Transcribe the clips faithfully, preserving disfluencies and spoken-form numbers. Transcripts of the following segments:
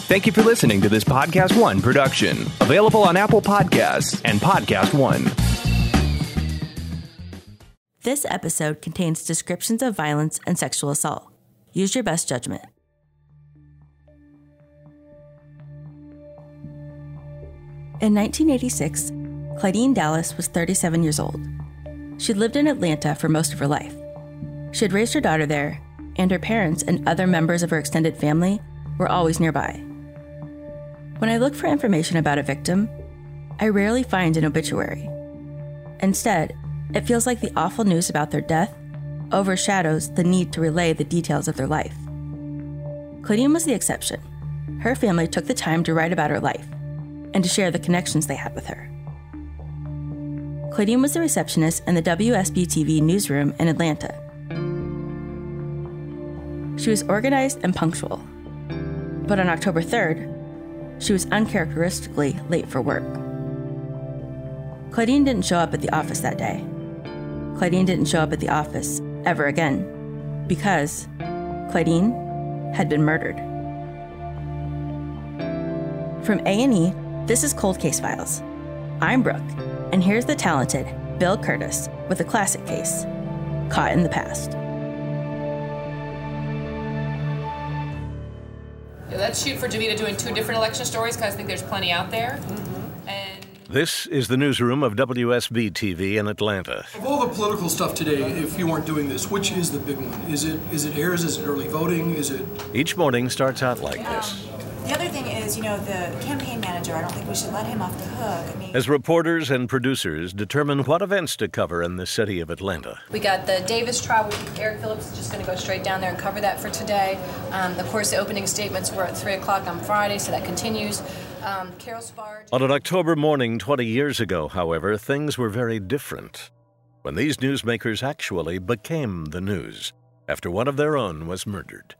Thank you for listening to this Podcast One production. Available on Apple Podcasts and Podcast One. This episode contains descriptions of violence and sexual assault. Use your best judgment. In nineteen eighty-six, Clydeen Dallas was thirty-seven years old. She'd lived in Atlanta for most of her life. She had raised her daughter there, and her parents and other members of her extended family were always nearby. When I look for information about a victim, I rarely find an obituary. Instead, it feels like the awful news about their death overshadows the need to relay the details of their life. Clydeen was the exception. Her family took the time to write about her life and to share the connections they had with her. Clydeen was the receptionist in the W S B T V newsroom in Atlanta. She was organized and punctual, but on October third, she was uncharacteristically late for work. Clydeen didn't show up at the office that day. Clydeen didn't show up at the office ever again because Clydeen had been murdered. From A and E, this is Cold Case Files. I'm Brooke, and here's the talented Bill Curtis with a classic case, Caught in the Past. Yeah, let's shoot for Javita doing two different election stories because I think there's plenty out there. Mm-hmm. And this is the newsroom of W S B T V in Atlanta. Of all the political stuff today, if you weren't doing this, which is the big one? Is it is it heirs? Is it early voting? Is it? Each morning starts out like um, this. The other thing is, you know, the campaign manager, I don't think we should let him off the hook. I mean, as reporters and producers determine what events to cover in the city of Atlanta. We got the Davis trial. Eric Phillips is just going to go straight down there and cover that for today. Um, of course, the opening statements were at three o'clock on Friday, so that continues. Um, Carol Sparge. On an October morning twenty years ago, however, things were very different when these newsmakers actually became the news after one of their own was murdered.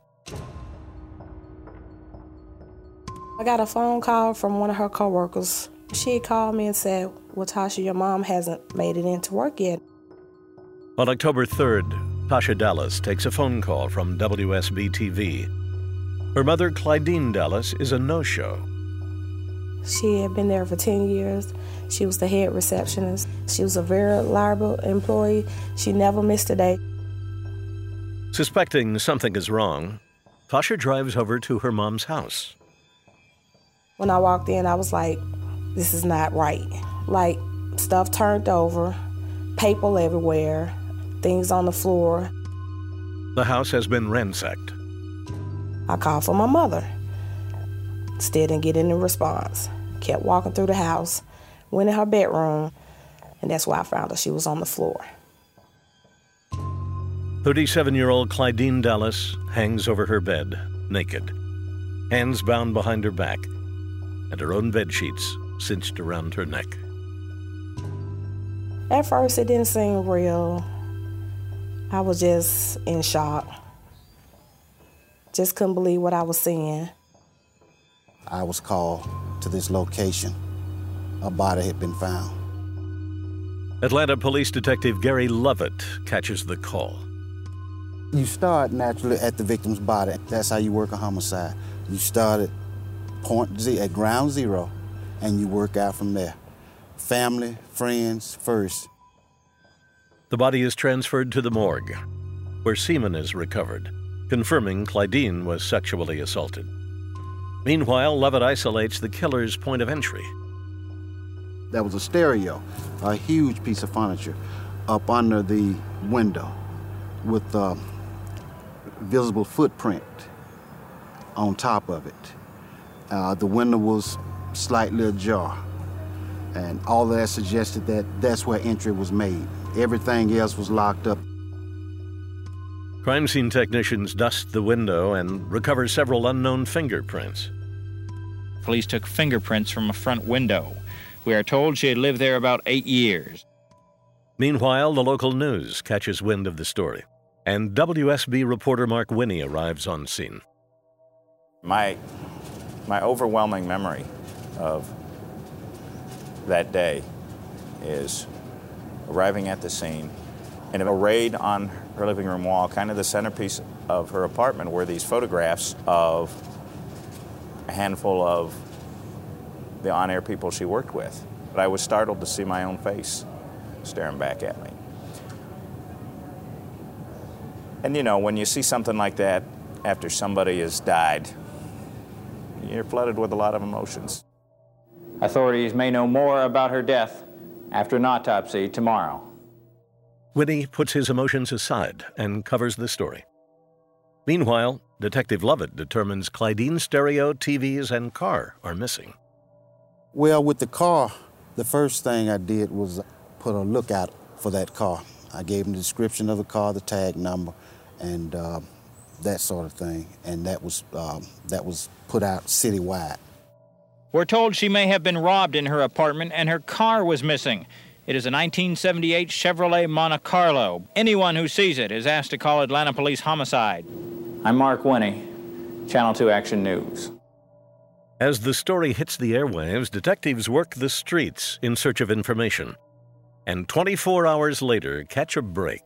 I got a phone call from one of her coworkers. She called me and said, well, Tasha, your mom hasn't made it into work yet. On October third, Tasha Dallas takes a phone call from W S B T V. Her mother, Clydeen Dallas, is a no-show. She had been there for ten years. She was the head receptionist. She was a very reliable employee. She never missed a day. Suspecting something is wrong, Tasha drives over to her mom's house. When I walked in, I was like, this is not right. Like, stuff turned over, paper everywhere, things on the floor. The house has been ransacked. I called for my mother. Still didn't get any response. Kept walking through the house, went in her bedroom, and that's where I found her. She was on the floor. thirty-seven-year-old Clydeen Dallas hangs over her bed, naked, hands bound behind her back, and her own bed sheets cinched around her neck. At first, it didn't seem real. I was just in shock. Just couldn't believe what I was seeing. I was called to this location. A body had been found. Atlanta Police Detective Gary Lovett catches the call. You start naturally at the victim's body. That's how you work a homicide. You start at point Z, at ground zero, and you work out from there. Family, friends first. The body is transferred to the morgue, where semen is recovered, confirming Clydeen was sexually assaulted. Meanwhile, Lovett isolates the killer's point of entry. There was a stereo, a huge piece of furniture, up under the window with a visible footprint on top of it. Uh, the window was slightly ajar, and all of that suggested that that's where entry was made. Everything else was locked up. Crime scene technicians dust the window and recover several unknown fingerprints. Police took fingerprints from a front window. We are told she had lived there about eight years. Meanwhile, the local news catches wind of the story, and W S B reporter Mark Winnie arrives on scene. My, my overwhelming memory of that day is arriving at the scene, and arrayed on her living room wall, kind of the centerpiece of her apartment, were these photographs of a handful of the on-air people she worked with. But I was startled to see my own face staring back at me. And you know, when you see something like that after somebody has died, you're flooded with a lot of emotions. Authorities may know more about her death after an autopsy tomorrow. Winnie puts his emotions aside and covers the story. Meanwhile, Detective Lovett determines Clydene's stereo, T Vs, and car are missing. Well, with the car, the first thing I did was put a lookout for that car. I gave him the description of the car, the tag number, and uh, that sort of thing. And that was, um, that was put out citywide. We're told she may have been robbed in her apartment and her car was missing. It is a nineteen seventy-eight Chevrolet Monte Carlo. Anyone who sees it is asked to call Atlanta Police Homicide. I'm Mark Winnie, Channel two Action News. As the story hits the airwaves, detectives work the streets in search of information. And twenty-four hours later, catch a break.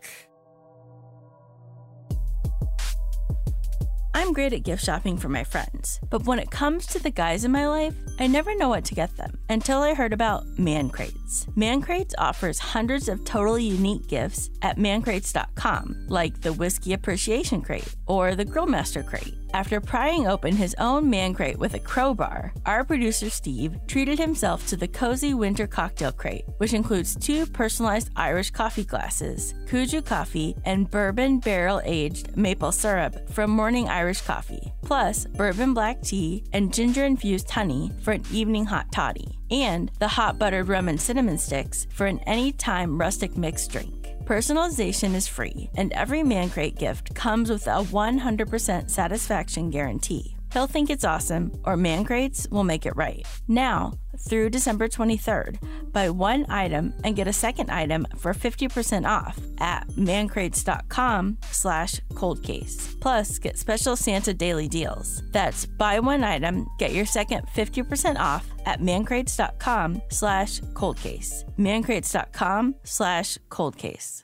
I'm great at gift shopping for my friends, but when it comes to the guys in my life, I never know what to get them until I heard about Man Crates. Man Crates offers hundreds of totally unique gifts at man crates dot com, like the Whiskey Appreciation Crate or the Grillmaster Crate. After prying open his own Man Crate with a crowbar, our producer Steve treated himself to the Cozy Winter Cocktail Crate, which includes two personalized Irish coffee glasses, Cuju coffee, and bourbon barrel-aged maple syrup from Morning Irish Coffee, plus bourbon black tea and ginger-infused honey for an evening hot toddy, and the hot buttered rum and cinnamon sticks for an anytime rustic mixed drink. Personalization is free, and every Man Crate gift comes with a one hundred percent satisfaction guarantee. He'll think it's awesome, or Man Crates will make it right. Now, through December twenty-third, buy one item and get a second item for fifty percent off at man crates dot com slash cold case. Plus, get special Santa daily deals. That's buy one item, get your second fifty percent off at man crates dot com slash cold case. man crates dot com slash cold case.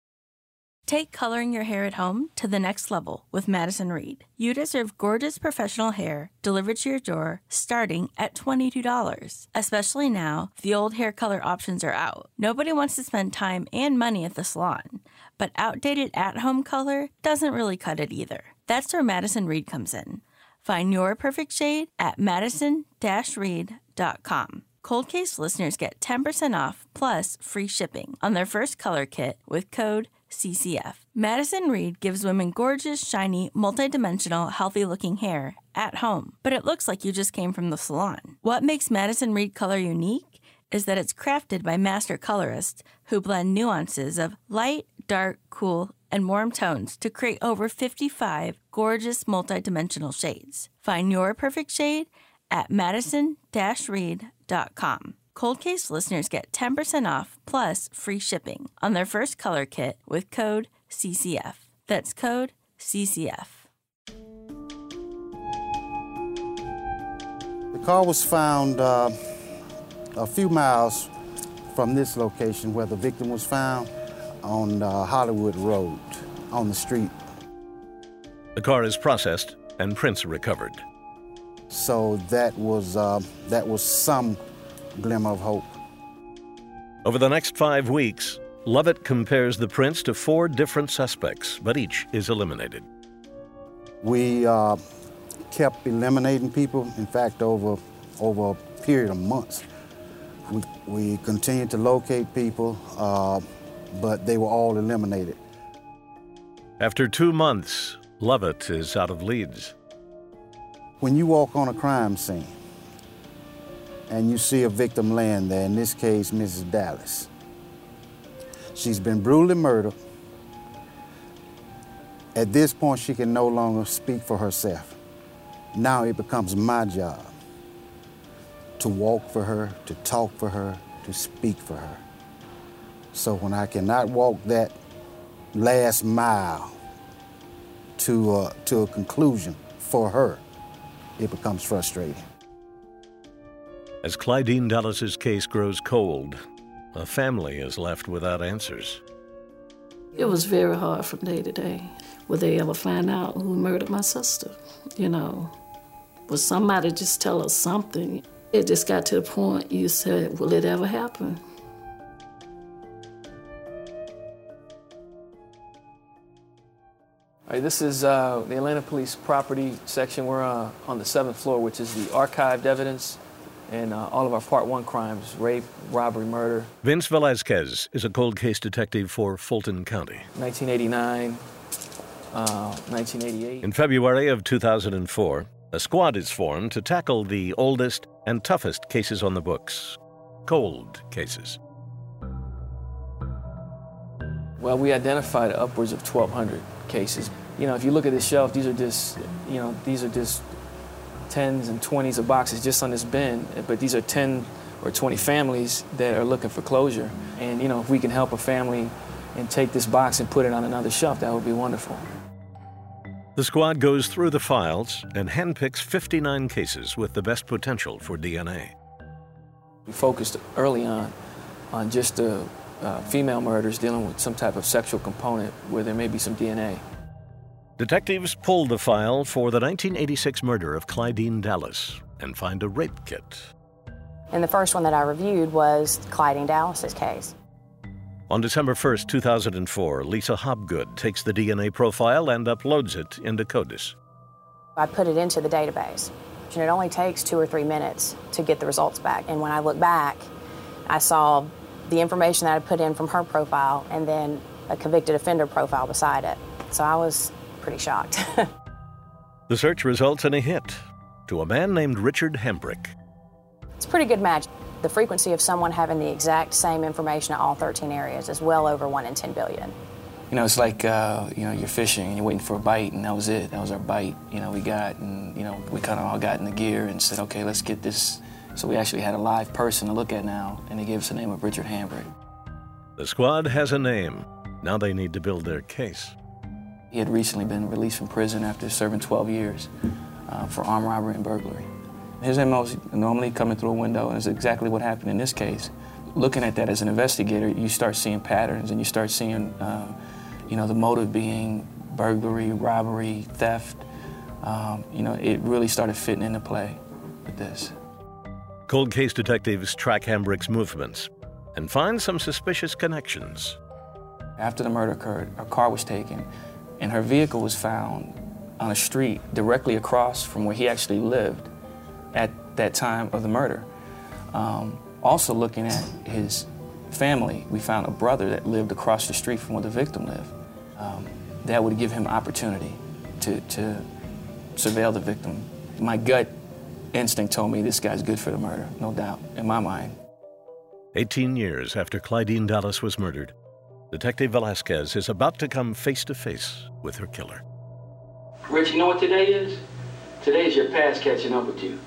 Take coloring your hair at home to the next level with Madison Reed. You deserve gorgeous professional hair delivered to your door starting at twenty-two dollars. Especially now, the old hair color options are out. Nobody wants to spend time and money at the salon, but outdated at-home color doesn't really cut it either. That's where Madison Reed comes in. Find your perfect shade at madison dash reed dot com. Cold Case listeners get ten percent off plus free shipping on their first color kit with code C C F. Madison Reed gives women gorgeous, shiny, multi-dimensional, healthy-looking hair at home, but it looks like you just came from the salon. What makes Madison Reed color unique is that it's crafted by master colorists who blend nuances of light, dark, cool, and warm tones to create over fifty-five gorgeous multi-dimensional shades. Find your perfect shade at madison dash reed dot com. Cold Case listeners get ten percent off plus free shipping on their first color kit with code C C F. That's code C C F. The car was found uh, a few miles from this location where the victim was found on uh, Hollywood Road, on the street. The car is processed and prints recovered. So that was uh, that was some glimmer of hope. Over the next five weeks, Lovett compares the prints to four different suspects, but each is eliminated. We uh, kept eliminating people. In fact, over over a period of months, we, we continued to locate people, uh, but they were all eliminated. After two months, Lovett is out of leads. When you walk on a crime scene and you see a victim laying there, in this case, Missus Dallas, she's been brutally murdered. At this point, she can no longer speak for herself. Now it becomes my job to walk for her, to talk for her, to speak for her. So when I cannot walk that last mile to, uh, to a conclusion for her, it becomes frustrating. As Clydene Dallas's case grows cold, a family is left without answers. It was very hard from day to day. Would they ever find out who murdered my sister? You know, But somebody just tell us something. It just got to the point you said, will it ever happen? All right, this is uh, the Atlanta Police Property section. We're uh, on the seventh floor, which is the archived evidence and uh, all of our Part One crimes: rape, robbery, murder. Vince Velasquez is a cold case detective for Fulton County. nineteen eighty-nine, uh, nineteen eighty-eight. In February of two thousand four, a squad is formed to tackle the oldest and toughest cases on the books: cold cases. Well, we identified upwards of twelve hundred cases. You know, if you look at this shelf, these are just, you know, these are just tens and twenties of boxes just on this bin, but these are ten or twenty families that are looking for closure. And, you know, if we can help a family and take this box and put it on another shelf, that would be wonderful. The squad goes through the files and handpicks fifty-nine cases with the best potential for D N A. We focused early on on just the uh, female murders dealing with some type of sexual component where there may be some D N A. Detectives pull the file for the nineteen eighty-six murder of Clydeen Dallas and find a rape kit. And the first one that I reviewed was Clydeen Dallas's case. On December first, two thousand four, Lisa Hobgood takes the D N A profile and uploads it into CODIS. I put it into the database, and it only takes two or three minutes to get the results back. And when I look back, I saw the information that I put in from her profile and then a convicted offender profile beside it. So I was pretty shocked. The search results in a hit to a man named Richard Hambrick. It's a pretty good match. The frequency of someone having the exact same information in all thirteen areas is well over one in ten billion. You know, it's like, uh, you know, you're fishing and you're waiting for a bite, and that was it. That was our bite, you know, we got, and, you know, we kind of all got in the gear and said, okay, let's get this. So we actually had a live person to look at now, and they gave us the name of Richard Hambrick. The squad has a name. Now they need to build their case. He had recently been released from prison after serving twelve years uh, for armed robbery and burglary. His M O is normally coming through a window, and it's exactly what happened in this case. Looking at that as an investigator, you start seeing patterns, and you start seeing, uh, you know, the motive being burglary, robbery, theft. Um, you know, it really started fitting into play with this. Cold case detectives track Hambrick's movements and find some suspicious connections. After the murder occurred, her car was taken, and her vehicle was found on a street directly across from where he actually lived at that time of the murder. Um, also looking at his family, we found a brother that lived across the street from where the victim lived. Um, that would give him opportunity to, to surveil the victim. My gut instinct told me this guy's good for the murder, no doubt, in my mind. eighteen years after Clydeen Dallas was murdered, Detective Velasquez is about to come face to face with her killer. Rich, you know what today is? Today is your past catching up with you.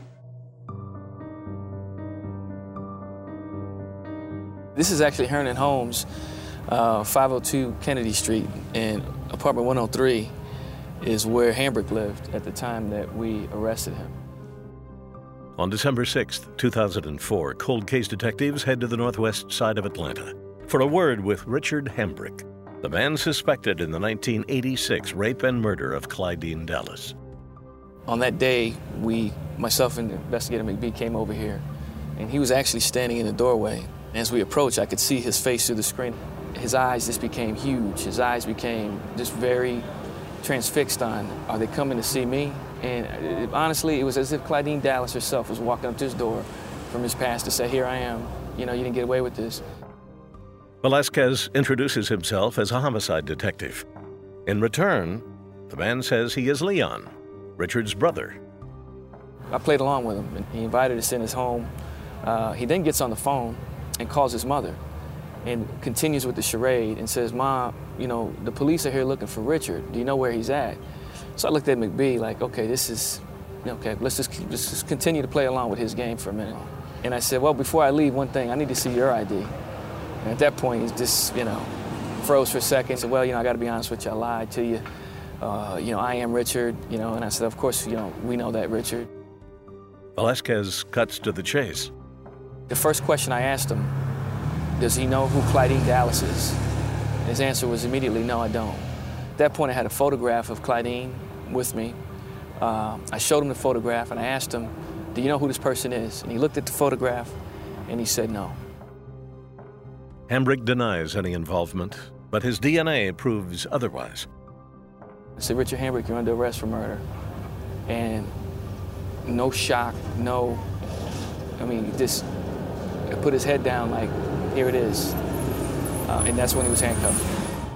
This is actually Hernan Homes, uh, five oh two Kennedy Street, and apartment one oh three is where Hambrick lived at the time that we arrested him. On December sixth, two thousand four, cold case detectives head to the northwest side of Atlanta for a word with Richard Hambrick, the man suspected in the nineteen eighty-six rape and murder of Clydeen Dallas. On that day, we, myself and Investigator McBee, came over here, and he was actually standing in the doorway. As we approached, I could see his face through the screen. His eyes just became huge. His eyes became just very transfixed on, are they coming to see me? And it, honestly, it was as if Clydeen Dallas herself was walking up to his door from his past to say, here I am. You know, you didn't get away with this. Velasquez introduces himself as a homicide detective. In return, the man says he is Leon, Richard's brother. I played along with him, and he invited us in his home. Uh, he then gets on the phone and calls his mother and continues with the charade and says, Mom, you know, the police are here looking for Richard. Do you know where he's at? So I looked at McBee like, okay, this is, okay, let's just, let's just continue to play along with his game for a minute. And I said, well, before I leave, one thing, I need to see your I D. And at that point, he just, you know, froze for a second. Said, well, you know, I got to be honest with you, I lied to you. Uh, you know, I am Richard, you know, and I said, of course, you know, we know that, Richard. Velasquez cuts to the chase. The first question I asked him, does he know who Clydeen Dallas is? And his answer was immediately, no, I don't. At that point, I had a photograph of Clydeen with me, Uh, I showed him the photograph and I asked him, do you know who this person is? And he looked at the photograph and he said no. Hambrick denies any involvement, but his D N A proves otherwise. I said, Richard Hambrick, you're under arrest for murder. And no shock, no, I mean, just put his head down like, here it is. Uh, and that's when he was handcuffed.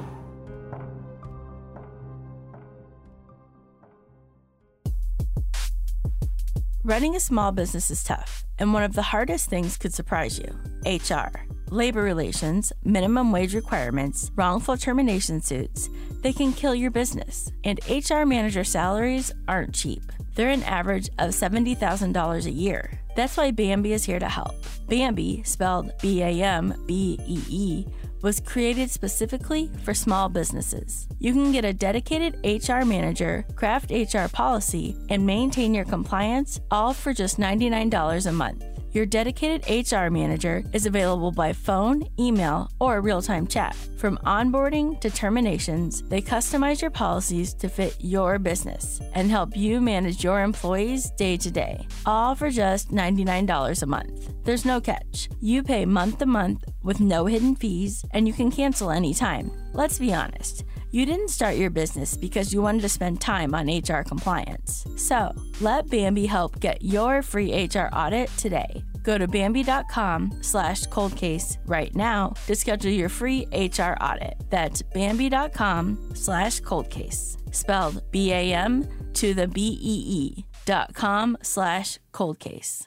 Running a small business is tough, and one of the hardest things could surprise you: H R. Labor relations, minimum wage requirements, wrongful termination suits, they can kill your business. And H R manager salaries aren't cheap. They're an average of seventy thousand dollars a year. That's why Bambee is here to help. Bambee, spelled B A M B E E, was created specifically for small businesses. You can get a dedicated H R manager, craft H R policy, and maintain your compliance, all for just ninety-nine dollars a month. Your dedicated H R manager is available by phone, email, or real-time chat. From onboarding to terminations, they customize your policies to fit your business and help you manage your employees day to day, all for just ninety-nine dollars a month. There's no catch. You pay month to month with no hidden fees, and you can cancel anytime. Let's be honest. You didn't start your business because you wanted to spend time on H R compliance. So, let Bambee help get your free H R audit today. Go to Bambee.com slash cold case right now to schedule your free H R audit. That's Bambee.com slash cold case. Spelled B A M to the B E E dot com slash cold case.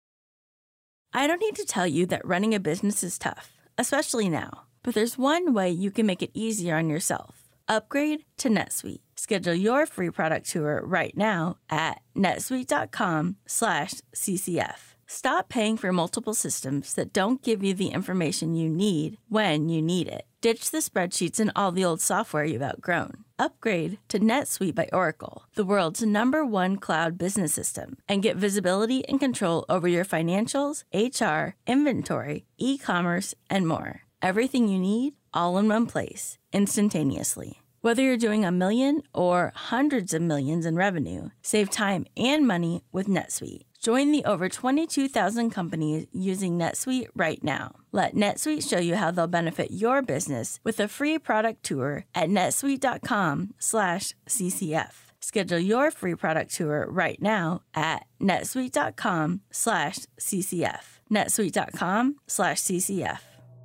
I don't need to tell you that running a business is tough, especially now. But there's one way you can make it easier on yourself. Upgrade to NetSuite. Schedule your free product tour right now at netsuite.com slash CCF. Stop paying for multiple systems that don't give you the information you need when you need it. Ditch the spreadsheets and all the old software you've outgrown. Upgrade to NetSuite by Oracle, the world's number one cloud business system, and get visibility and control over your financials, H R, inventory, e-commerce, and more. Everything you need, all in one place, instantaneously. Whether you're doing a million or hundreds of millions in revenue, save time and money with NetSuite. Join the over twenty-two thousand companies using NetSuite right now. Let NetSuite show you how they'll benefit your business with a free product tour at netsuite.com slash CCF. Schedule your free product tour right now at netsuite.com slash CCF. netsuite.com slash CCF.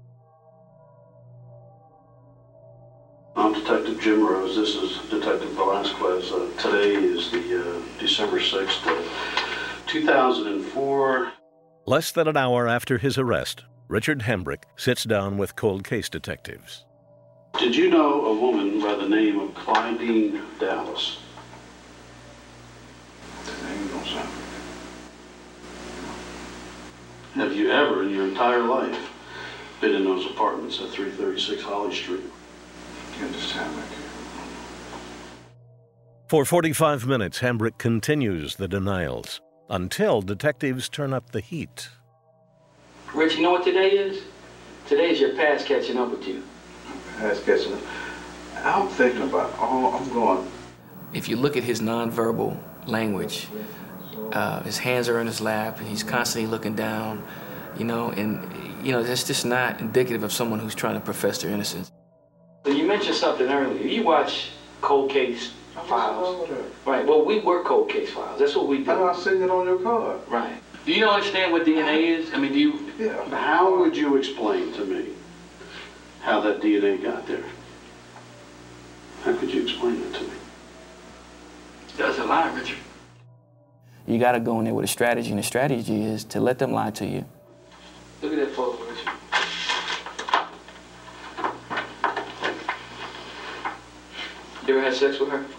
I'm Detective Jim Rose. This is Detective Velasquez. Uh, today is the uh, December sixth, uh, two thousand four. Less than an hour after his arrest, Richard Hambrick sits down with cold case detectives. Did you know a woman by the name of Clydeen Dallas? The name don't sound familiar. Have you ever in your entire life been in those apartments at three thirty-six Holly Street? For forty-five minutes, Hambrick continues the denials until detectives turn up the heat. Rich, you know what today is? Today is your past catching up with you. Past catching up? I'm thinking about, oh, I'm going. If you look at his nonverbal language, uh, his hands are in his lap and he's constantly looking down, you know, and, you know, that's just not indicative of someone who's trying to profess their innocence. So you mentioned something earlier. You watch cold case files. Right, well, we work cold case files. That's what we do. I'm not seeing it on your card. Right. Do you understand what D N A is? I mean, do you... Yeah. How would you explain to me how that D N A got there? How could you explain it to me? That's a lie, Richard. You got to go in there with a strategy, and the strategy is to let them lie to you. Look at that photo, Richard. You ever had sex with her?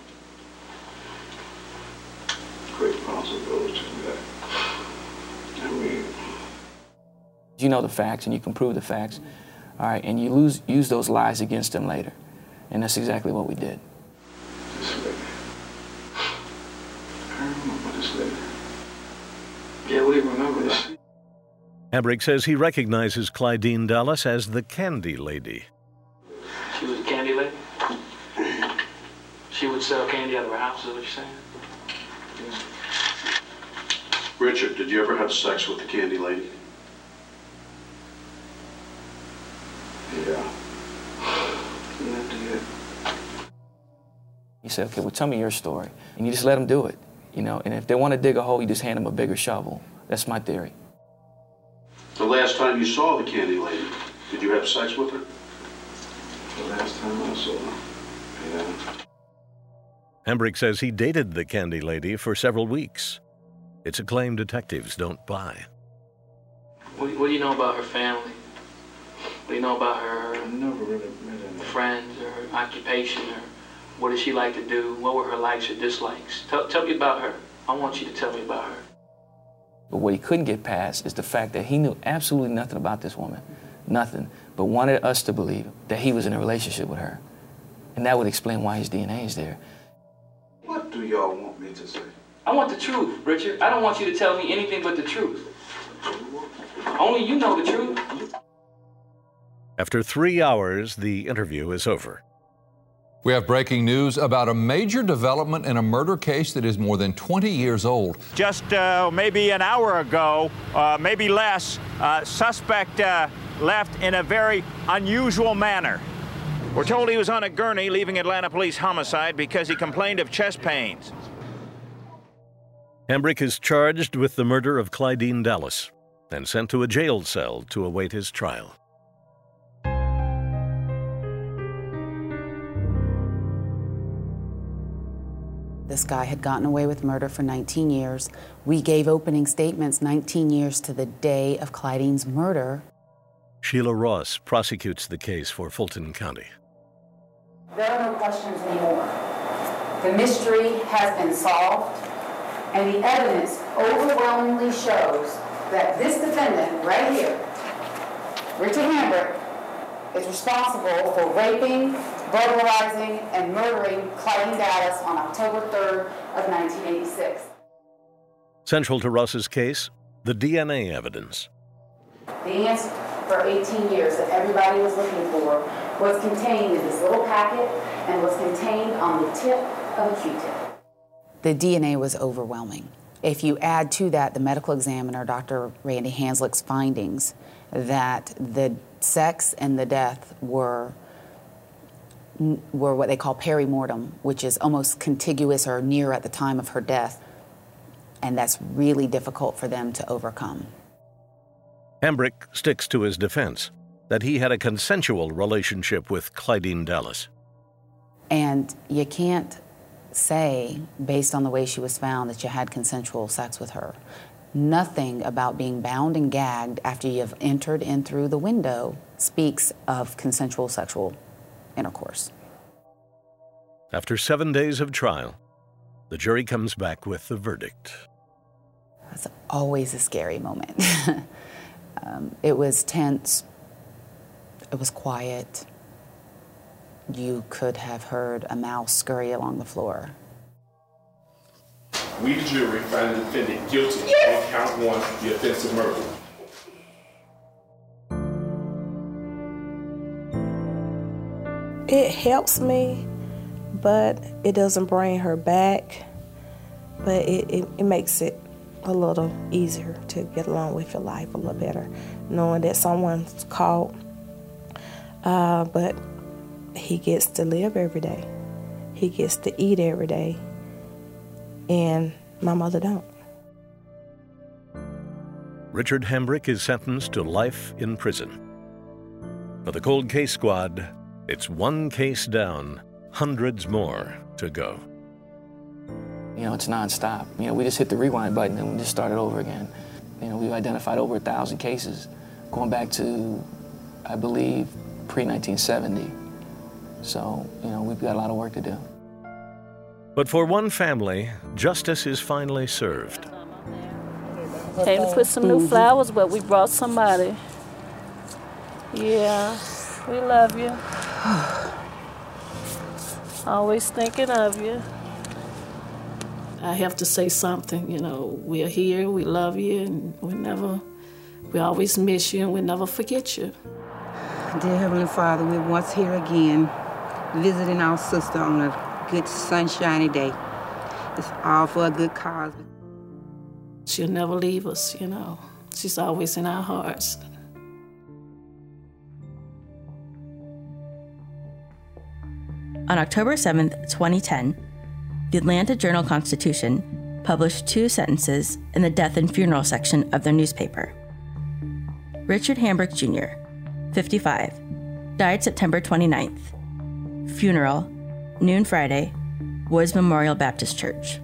Great possibility that. I mean... You know the facts, and you can prove the facts, all right, and you lose, use those lies against them later. And that's exactly what we did. This lady. I remember this lady. Yeah, we remember this. Hambrick says he recognizes Clydeen Dallas as the Candy Lady. She was a candy lady? She would sell candy out of her house, is what you're saying? Richard, did you ever have sex with the Candy Lady? Yeah. Yeah, I did. He said, okay, well, tell me your story. And you just let them do it, you know? And if they want to dig a hole, you just hand them a bigger shovel. That's my theory. The last time you saw the Candy Lady, did you have sex with her? The last time I saw her, yeah. Hembrick says he dated the Candy Lady for several weeks. It's a claim detectives don't buy. What do, you, what do you know about her family? What do you know about her I never really met her. friends or her occupation, or what did she like to do? What were her likes or dislikes? Tell, tell me about her. I want you to tell me about her. But what he couldn't get past is the fact that he knew absolutely nothing about this woman, nothing, but wanted us to believe that he was in a relationship with her. And that would explain why his D N A is there. What do y'all want me to say? I want the truth, Richard. I don't want you to tell me anything but the truth. Only you know the truth. After three hours, the interview is over. We have breaking news about a major development in a murder case that is more than twenty years old. Just uh, maybe an hour ago, uh, maybe less, uh, suspect uh, left in a very unusual manner. We're told he was on a gurney leaving Atlanta Police Homicide because he complained of chest pains. Hembrick is charged with the murder of Clydeen Dallas and sent to a jail cell to await his trial. This guy had gotten away with murder for nineteen years. We gave opening statements nineteen years to the day of Clydeen's murder. Sheila Ross prosecutes the case for Fulton County. There are no questions anymore. The mystery has been solved, and the evidence overwhelmingly shows that this defendant right here, Richard Hembrick, is responsible for raping, burglarizing, and murdering Clydeen Dallas on October third of nineteen eighty-six. Central to Ross's case, the D N A evidence. The answer for eighteen years that everybody was looking for was contained in this little packet and was contained on the tip of a Q-tip. The D N A was overwhelming. If you add to that the medical examiner, Doctor Randy Hanslick's findings that the sex and the death were were what they call perimortem, which is almost contiguous or near at the time of her death, and that's really difficult for them to overcome. Hembrick sticks to his defense that he had a consensual relationship with Clydeen Dallas. And you can't say, based on the way she was found, that you had consensual sex with her. Nothing about being bound and gagged after you've entered in through the window speaks of consensual sexual intercourse. After seven days of trial, the jury comes back with the verdict. It's always a scary moment. um, it was tense. It was quiet. You could have heard a mouse scurry along the floor. We, the jury, find the defendant guilty yes. on count one, the offense of murder. It helps me, but it doesn't bring her back. But it, it, it makes it a little easier to get along with your life a little better, knowing that someone's caught, uh, but he gets to live every day. He gets to eat every day. And my mother don't. Richard Hembrick is sentenced to life in prison. For the Cold Case Squad, it's one case down, hundreds more to go. You know, it's nonstop. You know, we just hit the rewind button and we just started over again. You know, we've identified over a thousand cases going back to, I believe, pre nineteen seventy. So, you know, we've got a lot of work to do. But for one family, justice is finally served. Came to put some new flowers, but we brought somebody. Yeah, we love you. Always thinking of you. I have to say something, you know, we're here, we love you, and we never, we always miss you, and we never forget you. Dear Heavenly Father, we're once here again, visiting our sister on a good sunshiny day. It's all for a good cause. She'll never leave us, you know. She's always in our hearts. On October seventh, twenty ten, the Atlanta Journal-Constitution published two sentences in the death and funeral section of their newspaper. Richard Hambrick Junior, fifty-five, died September twenty-ninth. Funeral, noon Friday, Woods Memorial Baptist Church.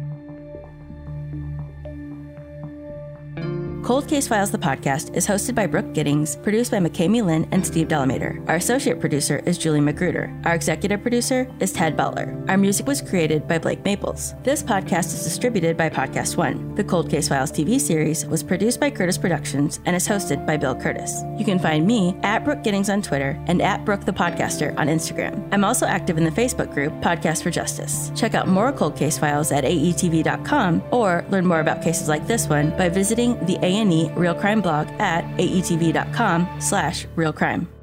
Cold Case Files, the podcast, is hosted by Brooke Giddings, produced by McKamey Lynn and Steve Delamater. Our associate producer is Julie Magruder. Our executive producer is Ted Butler. Our music was created by Blake Maples. This podcast is distributed by Podcast One. The Cold Case Files T V series was produced by Curtis Productions and is hosted by Bill Curtis. You can find me at Brooke Giddings on Twitter and at Brooke the Podcaster on Instagram. I'm also active in the Facebook group Podcast for Justice. Check out more Cold Case Files at A E T V dot com or learn more about cases like this one by visiting the A and E Real Crime blog at A E T V dot com slash real crime.